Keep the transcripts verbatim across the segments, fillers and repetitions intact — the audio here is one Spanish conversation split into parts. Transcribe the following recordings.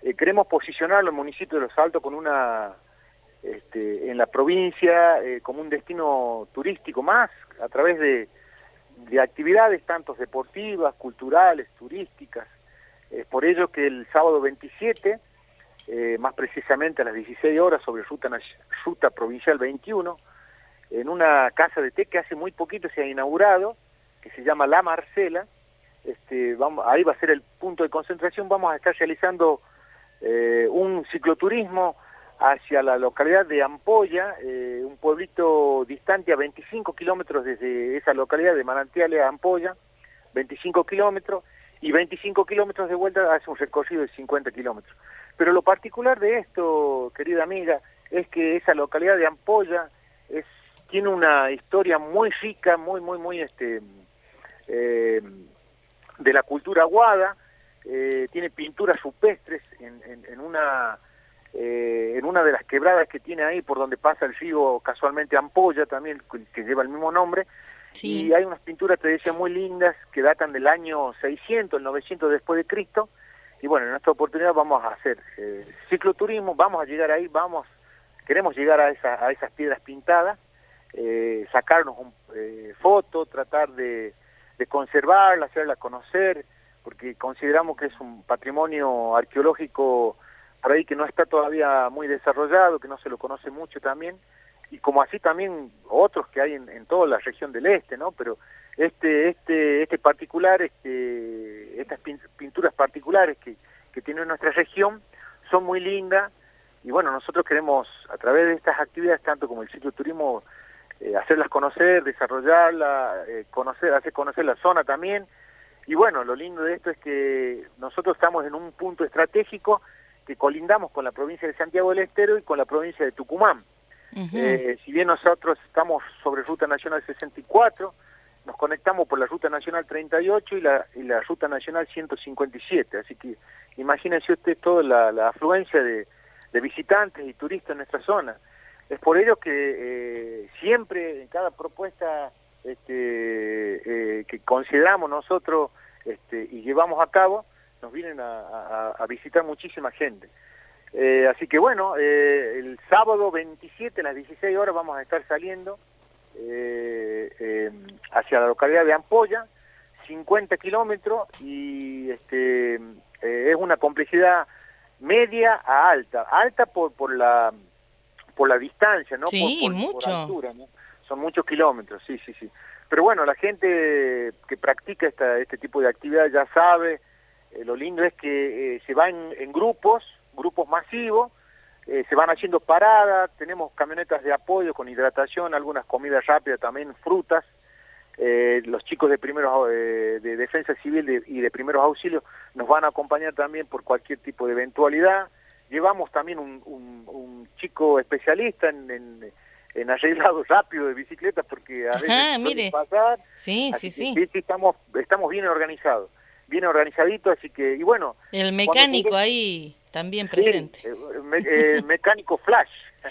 eh, queremos posicionar el municipio de Los Altos con una, este, en la provincia, eh, como un destino turístico más, a través de, de actividades tanto deportivas, culturales, turísticas. Es por ello que el sábado veintisiete, eh, más precisamente a las dieciséis horas, sobre ruta, ruta provincial veintiuno, en una casa de té que hace muy poquito se ha inaugurado, que se llama La Marcela. Este, vamos, ahí va a ser el punto de concentración. Vamos a estar realizando eh, un cicloturismo hacia la localidad de Ampolla, eh, un pueblito distante a veinticinco kilómetros desde esa localidad de Manantiales a Ampolla, veinticinco kilómetros, y veinticinco kilómetros de vuelta hace un recorrido de cincuenta kilómetros. Pero lo particular de esto, querida amiga, es que esa localidad de Ampolla es, tiene una historia muy rica, muy, muy, muy, este, eh, de la cultura aguada, eh, tiene pinturas rupestres en, en, en una... Eh, en una de las quebradas que tiene ahí por donde pasa el río casualmente Ampolla también, que, que lleva el mismo nombre, sí. Y hay unas pinturas, te decía, muy lindas que datan del año seiscientos, el novecientos después de Cristo, y bueno, en esta oportunidad vamos a hacer eh, cicloturismo, vamos a llegar ahí, vamos, queremos llegar a, esa, a esas piedras pintadas, eh, sacarnos un, eh, foto, tratar de, de conservarla, hacerla conocer, porque consideramos que es un patrimonio arqueológico por ahí que no está todavía muy desarrollado, que no se lo conoce mucho también, y como así también otros que hay en, en toda la región del este, ¿no? Pero este este este particular, este estas pinturas particulares que, que tiene nuestra región son muy lindas, y bueno, nosotros queremos a través de estas actividades, tanto como el cicloturismo, eh, hacerlas conocer, desarrollarla, eh, conocer, hacer conocer la zona también, y bueno, lo lindo de esto es que nosotros estamos en un punto estratégico que colindamos con la provincia de Santiago del Estero y con la provincia de Tucumán. Uh-huh. eh, si bien nosotros estamos sobre Ruta Nacional sesenta y cuatro, nos conectamos por la Ruta Nacional treinta y ocho y la, y la Ruta Nacional ciento cincuenta y siete, así que imagínense usted toda la, la afluencia de, de visitantes y turistas en nuestra zona. Es por ello que eh, siempre en cada propuesta este, eh, que consideramos nosotros este, y llevamos a cabo, nos vienen a, a, a visitar muchísima gente. Eh, así que bueno, eh, el sábado veintisiete a las dieciséis horas vamos a estar saliendo eh, eh, hacia la localidad de Ampolla, cincuenta kilómetros, y este, eh, es una complejidad media a alta, alta por por la por la distancia, ¿no? Sí, por, por, mucho. por altura, ¿no? Son muchos kilómetros, sí, sí, sí. Pero bueno, la gente que practica esta, este tipo de actividad ya sabe. Eh, lo lindo es que eh, se va en, en grupos, grupos masivos, eh, se van haciendo paradas, tenemos camionetas de apoyo con hidratación, algunas comidas rápidas, también frutas. Eh, los chicos de primeros eh, de defensa civil de, y de primeros auxilios nos van a acompañar también por cualquier tipo de eventualidad. Llevamos también un, un, un chico especialista en, en, en arreglado rápido de bicicletas, porque a veces Ajá, mire. pasar. Sí, Así sí, que, sí. sí, estamos, estamos bien organizados. Bien organizadito, así que, y bueno... El mecánico llegue... ahí también presente. Sí, me, eh, mecánico flash.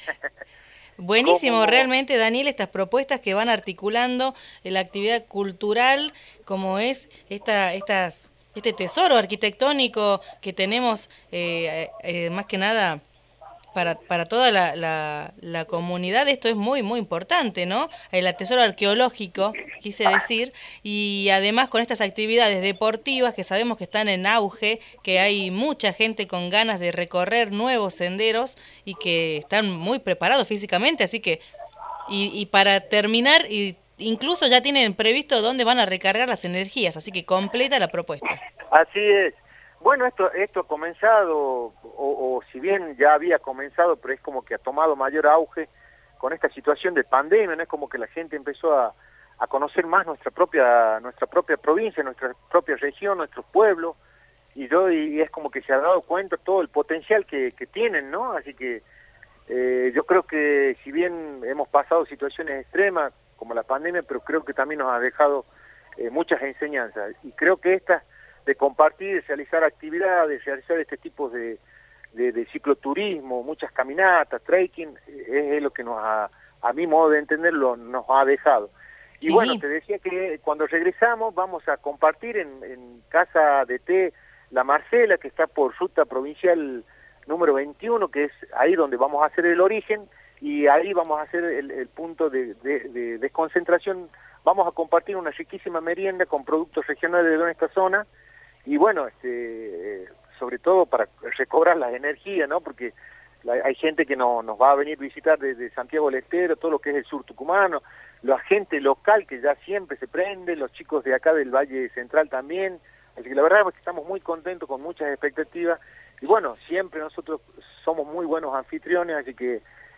Buenísimo, como... realmente, Daniel, estas propuestas que van articulando la actividad cultural, como es esta, estas, este tesoro arquitectónico que tenemos, eh, eh, más que nada... Para, para toda la, la, la comunidad esto es muy, muy importante, ¿no? El tesoro arqueológico, quise decir, y además con estas actividades deportivas que sabemos que están en auge, que hay mucha gente con ganas de recorrer nuevos senderos y que están muy preparados físicamente, así que, y, y para terminar, y incluso ya tienen previsto dónde van a recargar las energías, así que completa la propuesta. Así es. Bueno, esto esto ha comenzado, o, o si bien ya había comenzado, pero es como que ha tomado mayor auge con esta situación de pandemia, ¿no? Es como que la gente empezó a, a conocer más nuestra propia nuestra propia provincia, nuestra propia región, nuestros pueblos, y yo y es como que se ha dado cuenta todo el potencial que, que tienen, ¿no? Así que eh, yo creo que si bien hemos pasado situaciones extremas como la pandemia, pero creo que también nos ha dejado eh, muchas enseñanzas, y creo que estas de compartir, realizar actividades, realizar este tipo de, de, de cicloturismo, muchas caminatas, trekking, es, es lo que nos ha, a mi modo de entenderlo, nos ha dejado. Y sí. Bueno, te decía que cuando regresamos vamos a compartir en, en Casa de Té La Marcela, que está por ruta provincial número veintiuno, que es ahí donde vamos a hacer el origen, y ahí vamos a hacer el, el punto de, de, de desconcentración. Vamos a compartir una riquísima merienda con productos regionales de nuestra zona, y bueno, este, sobre todo para recobrar las energías, ¿no? Porque la, hay gente que no, nos va a venir a visitar desde Santiago del Estero, todo lo que es el sur tucumano, la gente local que ya siempre se prende, los chicos de acá del Valle Central también. Así que la verdad es que estamos muy contentos, con muchas expectativas, y bueno, siempre nosotros somos muy buenos anfitriones, así que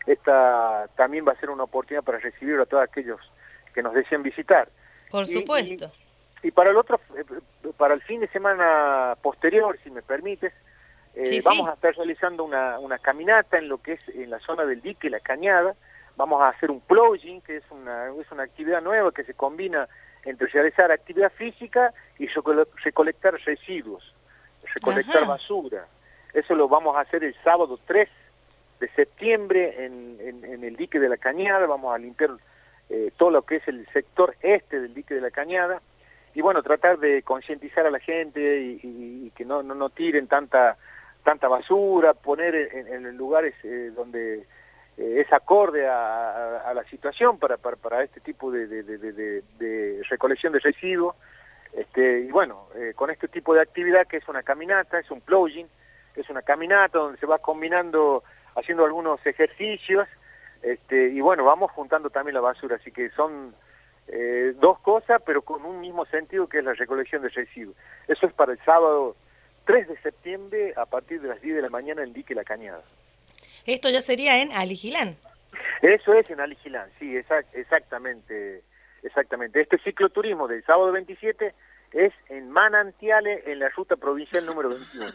esta también va a ser una oportunidad para recibir a todos aquellos que nos deseen visitar. Por supuesto. Y, y, y para el otro, para el fin de semana posterior, si me permites, eh, sí, vamos sí. a estar realizando una, una caminata en lo que es en la zona del dique La Cañada. Vamos a hacer un plowing, que es una, es una actividad nueva que se combina entre realizar actividad física y recolectar residuos, recolectar Ajá. basura. Eso lo vamos a hacer el sábado tres de septiembre en, en, en el dique de La Cañada. Vamos a limpiar eh, todo lo que es el sector este del dique de La Cañada, y bueno, tratar de concientizar a la gente y, y, y que no, no, no tiren tanta, tanta basura, poner en, en lugares eh, donde eh, es acorde a, a, a la situación para, para, para este tipo de, de, de, de, de recolección de residuos. Este, y bueno, eh, con este tipo de actividad, que es una caminata, es un plowing, es una caminata donde se va combinando, haciendo algunos ejercicios, este, y bueno, vamos juntando también la basura, así que son eh, dos cosas, pero con un mismo sentido, que es la recolección de residuos. Eso es para el sábado tres de septiembre, a partir de las diez de la mañana, en el dique La Cañada. Esto ya sería en Aligilán. Eso es en Aligilán, sí, exact, exactamente, exactamente. Este cicloturismo del sábado veintisiete es en Manantiales, en la ruta provincial número veintiuno.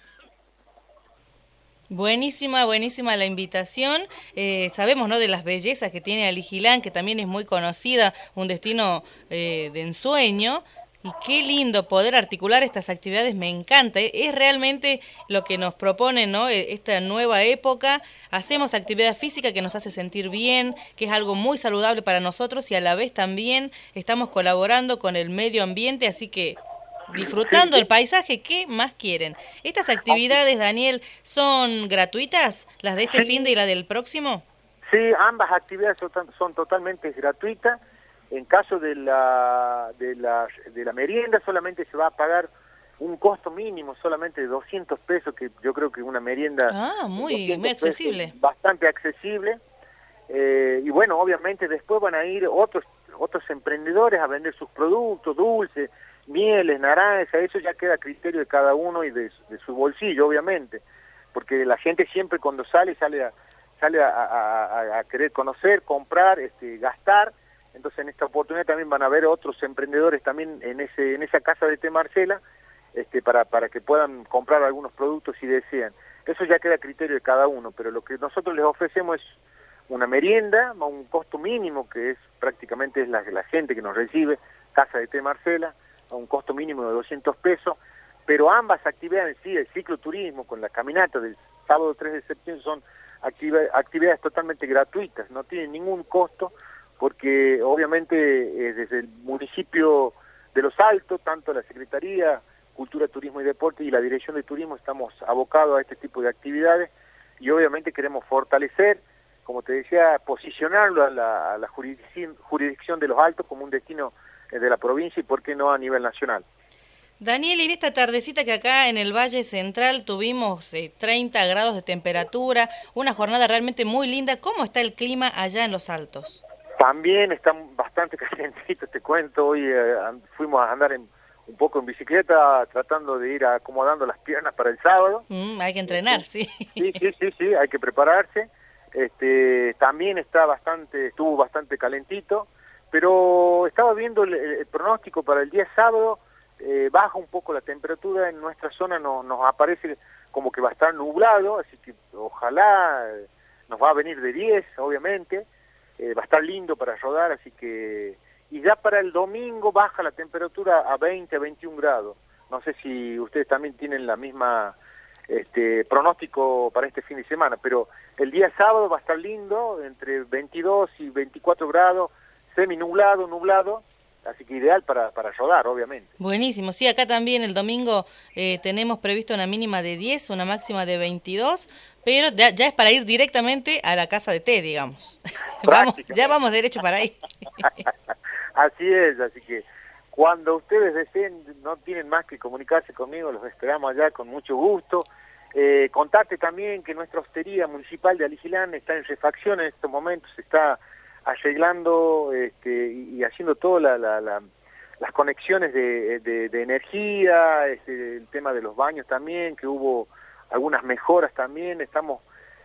Buenísima, buenísima la invitación. Eh, sabemos, ¿no?, de las bellezas que tiene Aligilán, que también es muy conocida, un destino eh, de ensueño. Y qué lindo poder articular estas actividades, me encanta. Es realmente lo que nos propone, ¿no?, esta nueva época. Hacemos actividad física que nos hace sentir bien, que es algo muy saludable para nosotros, y a la vez también estamos colaborando con el medio ambiente, así que disfrutando el paisaje. ¿Qué más quieren? ¿Estas actividades, Daniel, son gratuitas, las de este sí. fin de y la del próximo? Sí, ambas actividades son, son totalmente gratuitas. En caso de la, de, la, de la merienda solamente se va a pagar un costo mínimo, solamente de doscientos pesos, que yo creo que una merienda ah, muy, muy accesible. Bastante accesible. Eh, y bueno, obviamente después van a ir otros, otros emprendedores a vender sus productos, dulces, mieles, naranjas. Eso ya queda a criterio de cada uno y de, de su bolsillo, obviamente, porque la gente siempre cuando sale, sale a, sale a, a, a, a querer conocer, comprar, este, gastar. Entonces en esta oportunidad también van a haber otros emprendedores también en ese en esa casa de té Marcela, este, para, para que puedan comprar algunos productos si desean. Eso ya queda a criterio de cada uno, pero lo que nosotros les ofrecemos es una merienda a un costo mínimo, que es prácticamente es la, la gente que nos recibe, casa de té Marcela, a un costo mínimo de doscientos pesos, pero ambas actividades, sí, el cicloturismo con la caminata del sábado tres de septiembre, son actividades, actividades totalmente gratuitas, no tienen ningún costo, porque obviamente eh, desde el municipio de Los Altos, tanto la Secretaría Cultura, Turismo y Deporte y la Dirección de Turismo estamos abocados a este tipo de actividades, y obviamente queremos fortalecer, como te decía, posicionarlo a la, a la jurisdicción, jurisdicción de Los Altos como un destino eh, de la provincia, y por qué no a nivel nacional. Daniel, en esta tardecita que acá en el Valle Central tuvimos eh, treinta grados de temperatura, una jornada realmente muy linda, ¿cómo está el clima allá en Los Altos? También están bastante calientitos, te cuento. Hoy eh, fuimos a andar en, un poco en bicicleta, tratando de ir acomodando las piernas para el sábado. Mm, hay que entrenar, sí. sí. Sí, sí, sí, sí, hay que prepararse. Este, también está bastante, estuvo bastante calentito, pero estaba viendo el, el pronóstico para el día sábado, eh, baja un poco la temperatura, en nuestra zona no, nos aparece como que va a estar nublado, así que ojalá eh, nos va a venir de diez, obviamente. Eh, va a estar lindo para rodar, así que... Y ya para el domingo baja la temperatura a veinte, a veintiún grados. No sé si ustedes también tienen la misma este, pronóstico para este fin de semana, pero el día sábado va a estar lindo, entre veintidós y veinticuatro grados, semi nublado, nublado, así que ideal para, para rodar, obviamente. Buenísimo, sí, acá también el domingo eh, tenemos previsto una mínima de diez, una máxima de veintidós, pero ya, ya es para ir directamente a la casa de té, digamos. Vamos, ya vamos derecho para ahí. Así es, así que cuando ustedes deseen, no tienen más que comunicarse conmigo, los esperamos allá con mucho gusto. Eh, contarte también que nuestra hostería municipal de Aligilán está en refacción en estos momentos, se está arreglando este, y, y haciendo todas la, la, la, las conexiones de, de, de energía, este, el tema de los baños también, que hubo algunas mejoras también, estamos...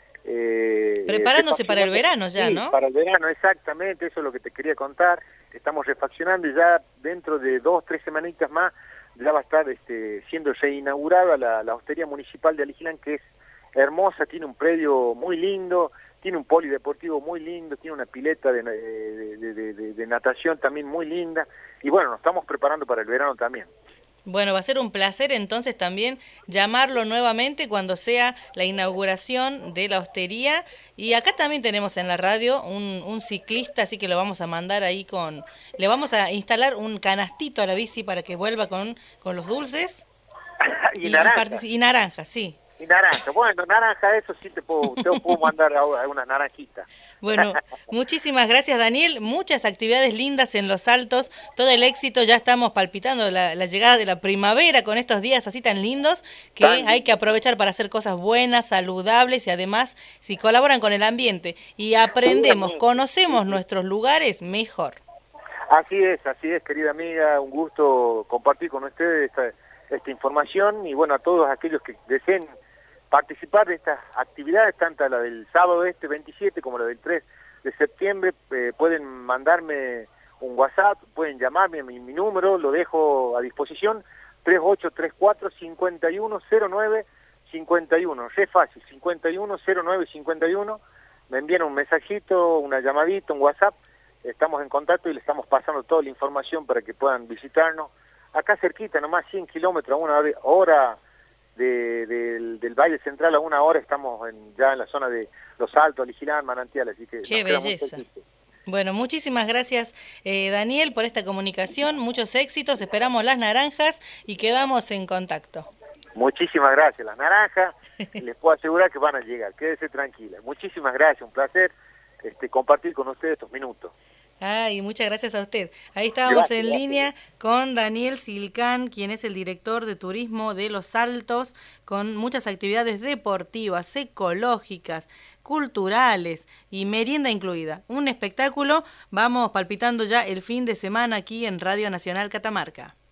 Eh, Preparándose para el verano ya, sí, ¿no? Para el verano, exactamente, eso es lo que te quería contar. Estamos refaccionando y ya dentro de dos, tres semanitas más ya va a estar este, siendo reinaugurada la, la hostería municipal de Aligilán, que es hermosa, tiene un predio muy lindo, tiene un polideportivo muy lindo, tiene una pileta de, de, de, de, de natación también muy linda, y bueno, nos estamos preparando para el verano también. Bueno, va a ser un placer entonces también llamarlo nuevamente cuando sea la inauguración de la hostería. Y acá también tenemos en la radio un, un ciclista, así que lo vamos a mandar ahí con... Le vamos a instalar un canastito a la bici para que vuelva con, con los dulces. y, y, naranja. Y, y naranja, sí. Y naranja, bueno, naranja, eso sí te puedo, te puedo mandar algunas naranjitas. Bueno, muchísimas gracias, Daniel. Muchas actividades lindas en Los Altos, todo el éxito. Ya estamos palpitando la, la llegada de la primavera con estos días así tan lindos que tan hay que aprovechar para hacer cosas buenas, saludables y además si colaboran con el ambiente y aprendemos, conocemos nuestros lugares, mejor. Así es, así es, querida amiga. Un gusto compartir con ustedes esta, esta información y bueno, a todos aquellos que deseen participar de estas actividades, tanto la del sábado este veintisiete como la del tres de septiembre, eh, pueden mandarme un WhatsApp, pueden llamarme a mi, mi número, lo dejo a disposición, tres ocho tres cuatro, cinco uno cero nueve cinco uno, re fácil, cinco uno cero nueve cinco uno, me envían un mensajito, una llamadita, un WhatsApp, estamos en contacto y le estamos pasando toda la información para que puedan visitarnos, acá cerquita, nomás cien kilómetros, una hora... De, de, del Valle Central a una hora estamos en, ya en la zona de Los Altos, Aligilán, Manantial, así que... ¡Qué belleza! Bueno, muchísimas gracias eh, Daniel por esta comunicación, muchos éxitos, esperamos las naranjas y quedamos en contacto. Muchísimas gracias, las naranjas, les puedo asegurar que van a llegar, quédese tranquila. Muchísimas gracias, un placer este, compartir con ustedes estos minutos. Ay, muchas gracias a usted. Ahí estábamos gracias, en gracias. línea con Daniel Silcán, quien es el director de turismo de Los Altos, con muchas actividades deportivas, ecológicas, culturales y merienda incluida. Un espectáculo, vamos palpitando ya el fin de semana aquí en Radio Nacional Catamarca.